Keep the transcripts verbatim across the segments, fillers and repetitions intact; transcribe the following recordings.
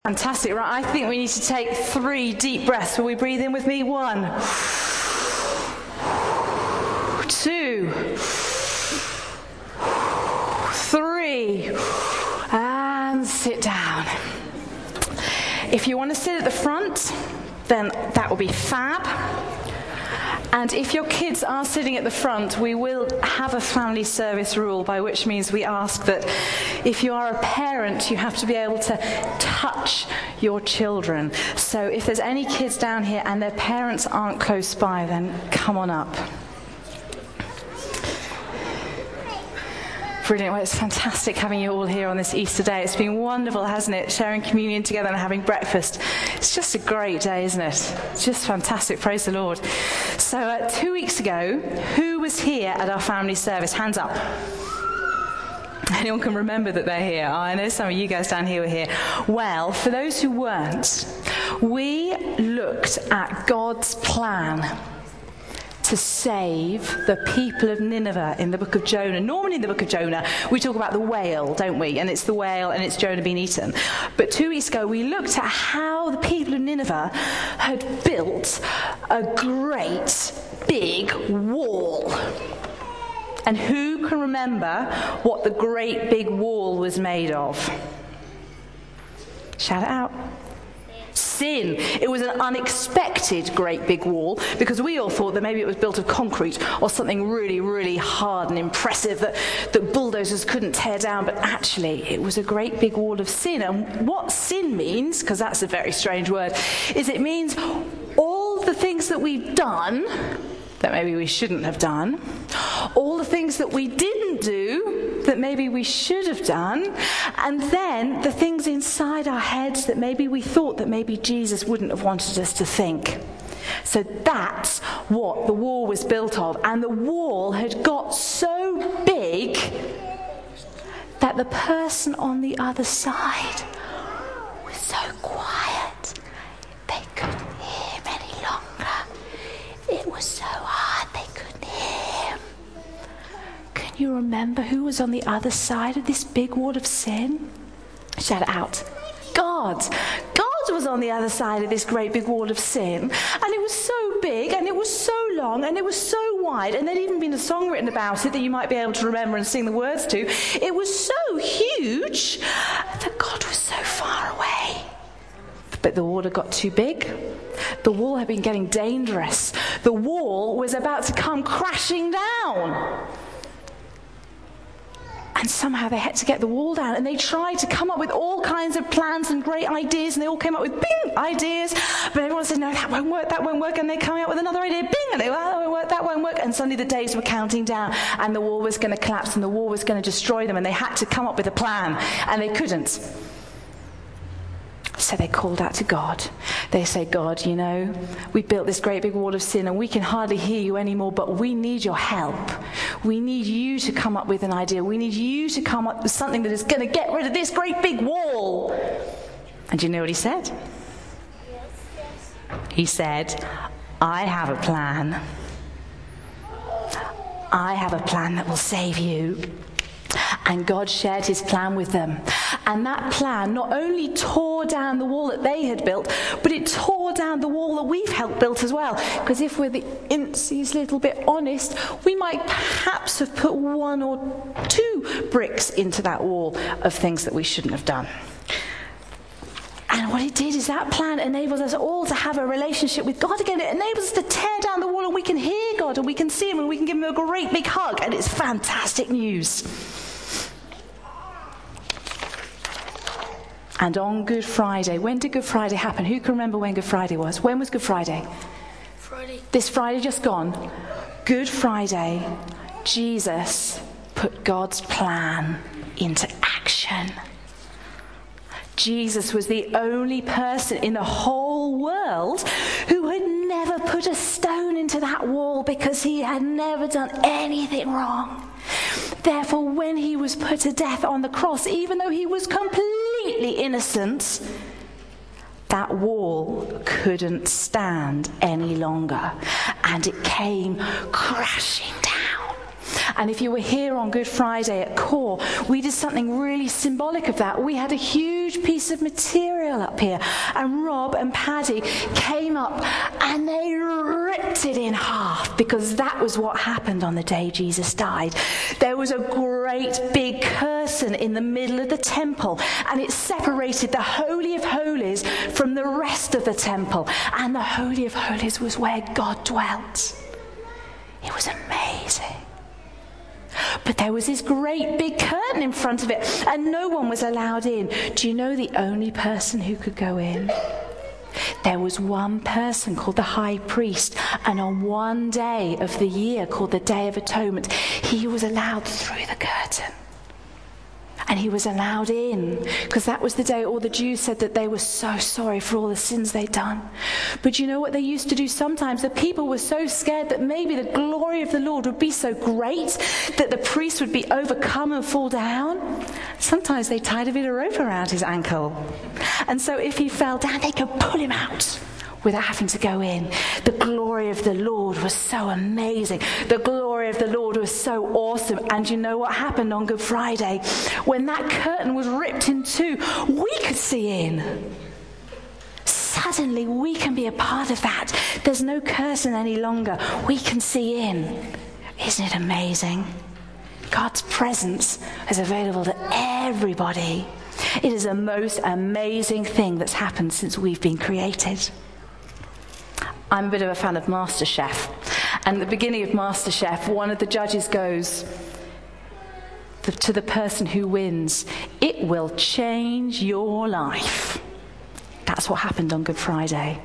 Fantastic, right? I think we need to take three deep breaths. Will we breathe in with me? One, two, three, and sit down. If you want to sit at the front, then that will be fab. And if your kids are sitting at the front, we will have a family service rule, by which means we ask that if you are a parent, you have to be able to touch your children. So if there's any kids down here and their parents aren't close by, then come on up. Brilliant. Well, it's fantastic having you all here on this Easter day. It's been wonderful, hasn't it? Sharing communion together and having breakfast. It's just a great day, isn't it? It's just fantastic. Praise the Lord. So uh, two weeks ago, who was here at our family service? Hands up. Anyone can remember that they're here? Oh, I know some of you guys down here were here. Well, for those who weren't, we looked at God's plan to save the people of Nineveh in the book of Jonah. Normally in the book of Jonah, we talk about the whale, don't we? And it's the whale and it's Jonah being eaten. But two weeks ago, we looked at how the people of Nineveh had built a great big wall. And who can remember what the great big wall was made of? Shout it out. Sin. It was an unexpected great big wall, because we all thought that maybe it was built of concrete or something really, really hard and impressive that, that bulldozers couldn't tear down, but actually it was a great big wall of sin. And what sin means, because that's a very strange word, is it means all the things that we've done that maybe we shouldn't have done, all the things that we didn't do that maybe we should have done, and then the things inside our heads that maybe we thought that maybe Jesus wouldn't have wanted us to think. So that's what the wall was built of. And the wall had got so big that the person on the other side was so quiet they couldn't hear him any longer. It was so hard they couldn't hear him. Can you remember who was on the other side of this big wall of sin? Shout it out. God. God was on the other side of this great big wall of sin. And it was so big, and it was so long, and it was so wide, and there'd even been a song written about it that you might be able to remember and sing the words to. It was so huge that God was so far away. But the wall had got too big. The wall had been getting dangerous. The wall was about to come crashing down. And somehow they had to get the wall down, and they tried to come up with all kinds of plans and great ideas, and they all came up with bing ideas, but everyone said, no, that won't work, that won't work, and they came out with another idea, bing, and they went, that won't work, that won't work, and suddenly the days were counting down, and the wall was going to collapse, and the wall was going to destroy them, and they had to come up with a plan, and they couldn't. So they called out to God. They say, God, you know, we built this great big wall of sin and we can hardly hear you anymore, but we need your help. We need you to come up with an idea. We need you to come up with something that is going to get rid of this great big wall. And do you know what he said? Yes, yes. He said, I have a plan. I have a plan that will save you. And God shared his plan with them. And that plan not only tore down the wall that they had built, but it tore down the wall that we've helped build as well. Because if we're the insies little bit honest, we might perhaps have put one or two bricks into that wall of things that we shouldn't have done. And what it did is that plan enables us all to have a relationship with God again. It enables us to tear down the wall, and we can hear God, and we can see him, and we can give him a great big hug. And it's fantastic news. And on Good Friday, when did Good Friday happen? Who can remember when Good Friday was? When was Good Friday? Friday. This Friday just gone. Good Friday, Jesus put God's plan into action. Jesus was the only person in the whole world who had never put a stone into that wall, because he had never done anything wrong. Therefore, when he was put to death on the cross, even though he was completely innocent, that wall couldn't stand any longer, and it came crashing down. And if you were here on Good Friday at Core, we did something really symbolic of that. We had a huge piece of material up here, and Rob and Paddy came up and they ripped it in half, because that was what happened on the day Jesus died. There was a great big curtain in the middle of the temple, and it separated the Holy of Holies from the rest of the temple, and the Holy of Holies was where God dwelt. It was amazing. But there was this great big curtain in front of it, and no one was allowed in. Do you know the only person who could go in? There was one person called the high priest, and on one day of the year called the Day of Atonement, he was allowed through the curtain. And he was allowed in, because that was the day all the Jews said that they were so sorry for all the sins they'd done. But you know what they used to do sometimes? The people were so scared that maybe the glory of the Lord would be so great that the priest would be overcome and fall down. Sometimes they tied a bit of rope around his ankle. And so if he fell down, they could pull him out without having to go in. The glory of the Lord was so amazing. The glory of the Lord was so awesome. And you know what happened on Good Friday? When that curtain was ripped in two, we could see in. Suddenly we can be a part of that. There's no curtain any longer. We can see in. Isn't it amazing? God's presence is available to everybody. It is the most amazing thing that's happened since we've been created. I'm a bit of a fan of MasterChef. And at the beginning of MasterChef, one of the judges goes the, to the person who wins, "It will change your life." That's what happened on Good Friday.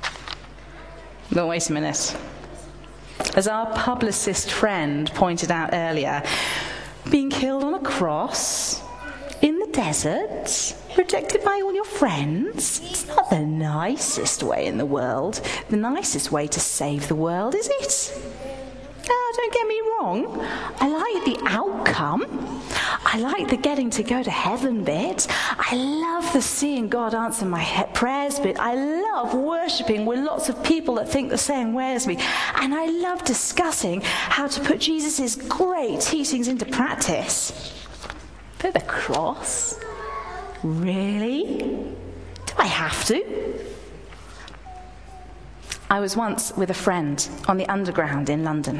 But wait a minute. As our publicist friend pointed out earlier, being killed on a cross in the desert, rejected by all your friends, it's not the nicest way in the world. The nicest way to save the world, is it? Oh, don't get me wrong. I like the outcome. I like the getting to go to heaven bit. I love the seeing God answer my he- prayers bit. I love worshipping with lots of people that think the same way as me. And I love discussing how to put Jesus' great teachings into practice. But the cross? Really? Do I have to? I was once with a friend on the Underground in London.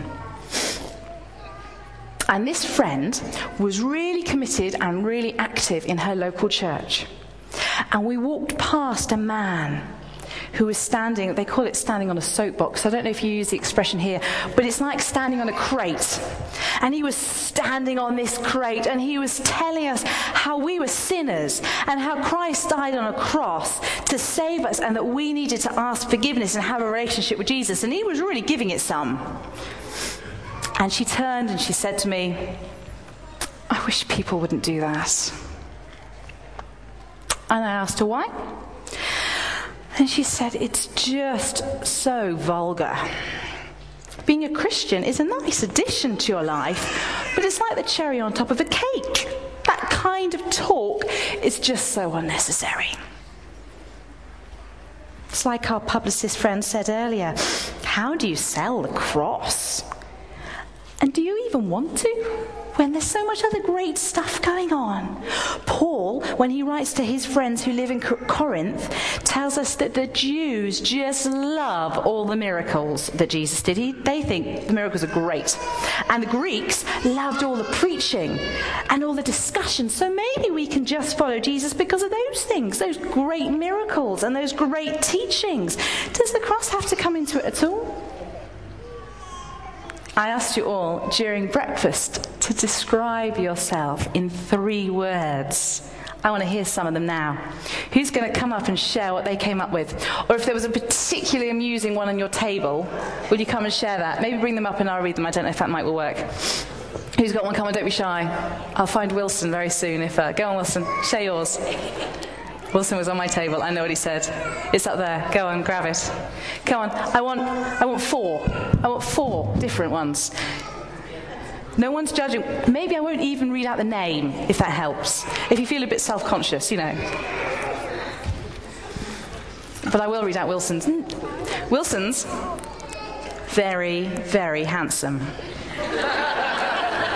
And this friend was really committed and really active in her local church. And we walked past a man who was standing, they call it standing on a soapbox. I don't know if you use the expression here, but it's like standing on a crate. And he was standing on this crate, and he was telling us how we were sinners and how Christ died on a cross to save us, and that we needed to ask forgiveness and have a relationship with Jesus. And he was really giving it some. And she turned and she said to me, "I wish people wouldn't do that." And I asked her why. And she said, "It's just so vulgar. Being a Christian is a nice addition to your life, but it's like the cherry on top of a cake. That kind of talk is just so unnecessary." It's like our publicist friend said earlier, how do you sell the cross? And do you even want to, when there's so much other great stuff going on? Paul, when he writes to his friends who live in Corinth, tells us that the Jews just love all the miracles that Jesus did. He, they think the miracles are great. And the Greeks loved all the preaching and all the discussion. So maybe we can just follow Jesus because of those things, those great miracles and those great teachings. Does the cross have to come into it at all? I asked you all during breakfast to describe yourself in three words. I want to hear some of them now. Who's going to come up and share what they came up with? Or if there was a particularly amusing one on your table, would you come and share that? Maybe bring them up and I'll read them. I don't know if that might will work. Who's got one? Come on, don't be shy. I'll find Wilson very soon. If uh, Go on, Wilson. Share yours. Wilson was on my table. I know what he said. It's up there. Go on, grab it. Come on. I want I want four. I want four different ones. No one's judging. Maybe I won't even read out the name, if that helps. If you feel a bit self-conscious, you know. But I will read out Wilson's. Wilson's very, very handsome.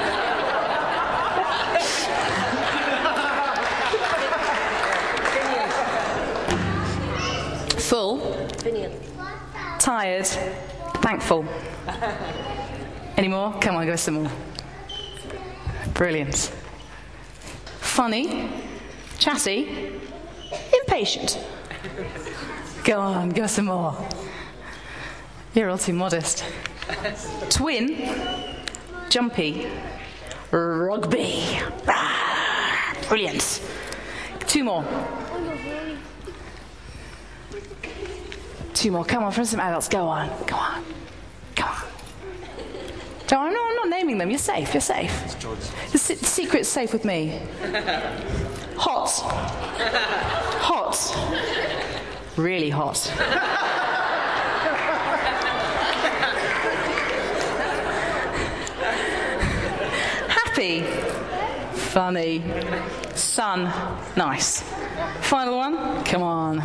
Full. Tired. Thankful. Any more? Come on, give us some more. Brilliant. Funny. Chatty. Impatient. Go on, give us some more. You're all too modest. Twin. Jumpy. Rugby. Ah, brilliant. Two more. Two more. Come on, from some adults. Go on. Go on. Go on. Don't, I'm, not, I'm not naming them. You're safe. You're safe. The se- secret's safe with me. Hot. Hot. Really hot. Happy. Funny. Sun. Nice. Final one. Come on.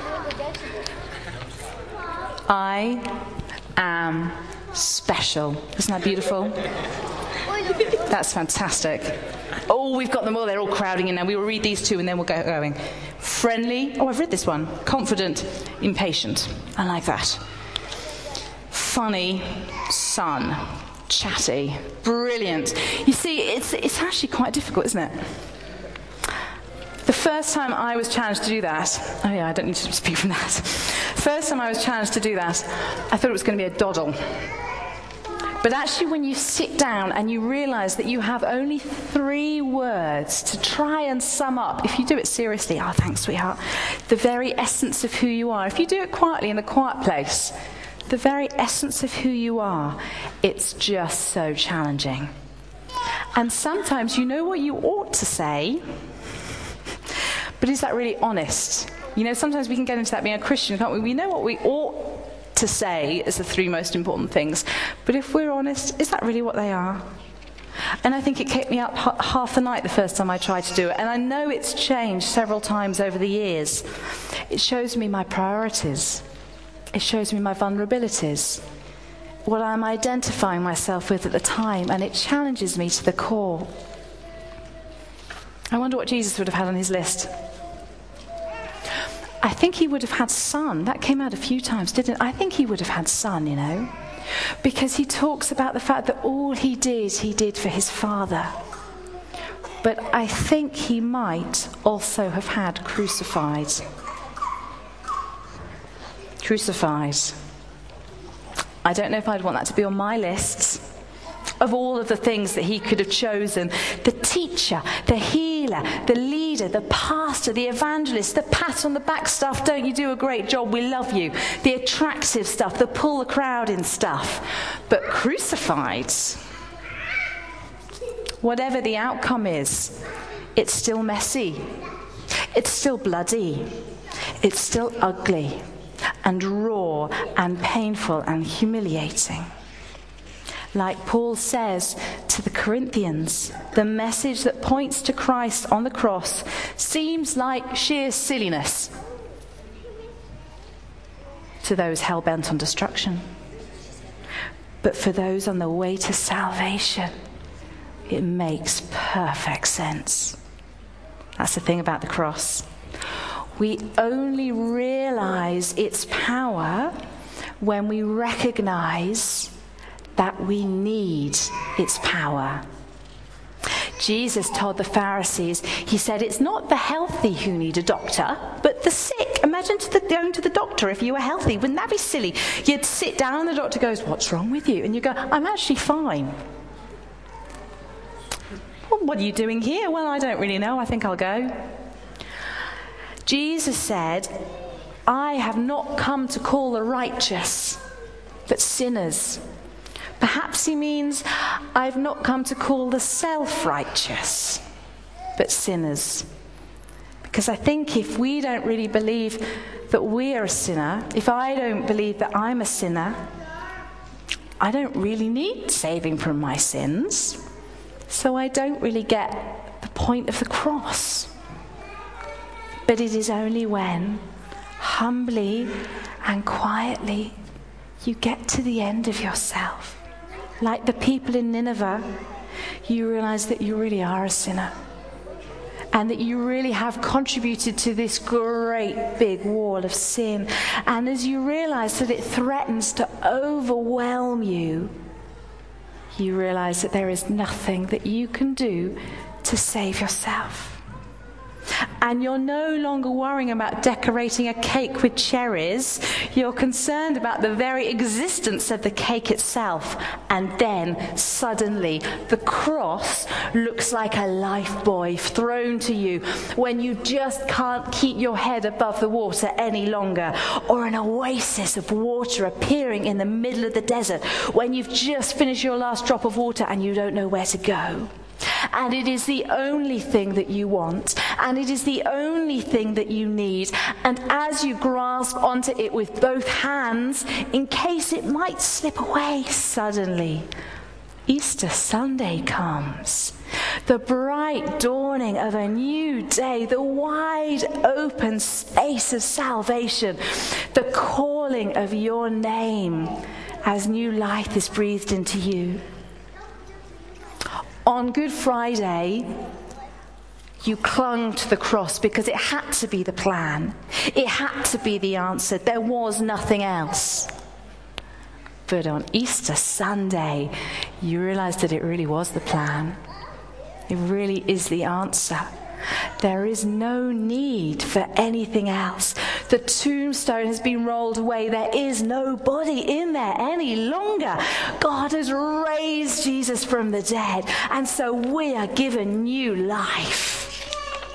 I am special. Isn't that beautiful? That's fantastic. Oh, we've got them all. They're all crowding in now. We will read these two and then we'll go going. Friendly. Oh, I've read this one. Confident. Impatient. I like that. Funny. Sun. Chatty. Brilliant. You see, it's it's actually quite difficult, isn't it? The first time I was challenged to do that, oh yeah, I don't need to speak from that. First time I was challenged to do that, I thought it was going to be a doddle. But actually when you sit down and you realise that you have only three words to try and sum up, if you do it seriously, oh thanks sweetheart, the very essence of who you are. If you do it quietly in a quiet place, the very essence of who you are, it's just so challenging. And sometimes you know what you ought to say, but is that really honest? You know, sometimes we can get into that being a Christian, can't we? We know what we ought to say as the three most important things, but if we're honest, is that really what they are? And I think it kept me up h- half the night the first time I tried to do it, and I know it's changed several times over the years. It shows me my priorities. It shows me my vulnerabilities, what I'm identifying myself with at the time, and it challenges me to the core. I wonder what Jesus would have had on his list. I think he would have had son. That came out a few times, didn't it? I think he would have had son, you know, because he talks about the fact that all he did, he did for his Father. But I think he might also have had crucified. Crucified. I don't know if I'd want that to be on my list of all of the things that he could have chosen. The teacher, the healer, the leader, the pastor, the evangelist, the pat on the back stuff, don't you do a great job, we love you. The attractive stuff, the pull the crowd in stuff. But crucified, whatever the outcome is, it's still messy. It's still bloody. It's still ugly and raw and painful and humiliating. Like Paul says to the Corinthians, the message that points to Christ on the cross seems like sheer silliness to those hell-bent on destruction. But for those on the way to salvation, it makes perfect sense. That's the thing about the cross. We only realize its power when we recognize that we need its power. Jesus told the Pharisees, he said, it's not the healthy who need a doctor, but the sick. Imagine to the, going to the doctor if you were healthy. Wouldn't that be silly? You'd sit down and the doctor goes, what's wrong with you? And you go, I'm actually fine. Well, what are you doing here? Well, I don't really know. I think I'll go. Jesus said, I have not come to call the righteous, but sinners. Perhaps he means, I've not come to call the self-righteous, but sinners. Because I think if we don't really believe that we're a sinner, if I don't believe that I'm a sinner, I don't really need saving from my sins. So I don't really get the point of the cross. But it is only when, humbly and quietly, you get to the end of yourself. Like the people in Nineveh, you realize that you really are a sinner. and that you really have contributed to this great big wall of sin. And as you realize that it threatens to overwhelm you, you realize that there is nothing that you can do to save yourself. And you're no longer worrying about decorating a cake with cherries. You're concerned about the very existence of the cake itself. And then, suddenly, the cross looks like a life buoy thrown to you when you just can't keep your head above the water any longer. Or an oasis of water appearing in the middle of the desert when you've just finished your last drop of water and you don't know where to go. And it is the only thing that you want, and it is the only thing that you need. And as you grasp onto it with both hands, in case it might slip away suddenly, Easter Sunday comes. The bright dawning of a new day, the wide open space of salvation, the calling of your name as new life is breathed into you. On Good Friday, you clung to the cross because it had to be the plan. It had to be the answer. There was nothing else. But on Easter Sunday, you realized that it really was the plan. It really is the answer. There is no need for anything else. The tombstone has been rolled away. There is no body in there any longer. God has raised Jesus from the dead, and so we are given new life.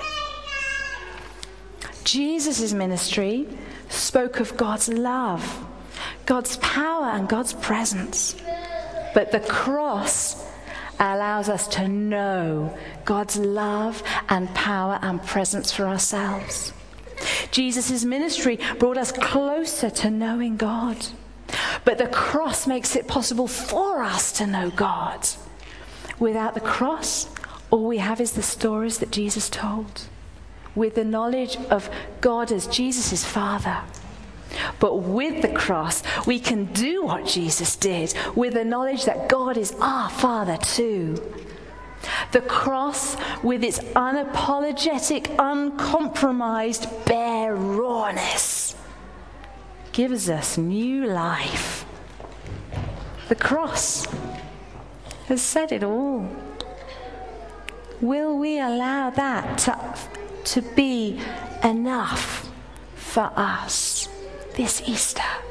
Jesus' ministry spoke of God's love, God's power, and God's presence. But the cross allows us to know God's love and power and presence for ourselves. Jesus' ministry brought us closer to knowing God. But the cross makes it possible for us to know God. Without the cross, all we have is the stories that Jesus told, with the knowledge of God as Jesus' Father. But with the cross, we can do what Jesus did, with the knowledge that God is our Father too. The cross, with its unapologetic, uncompromised, bare rawness, gives us new life. The cross has said it all. Will we allow that to, to be enough for us this Easter?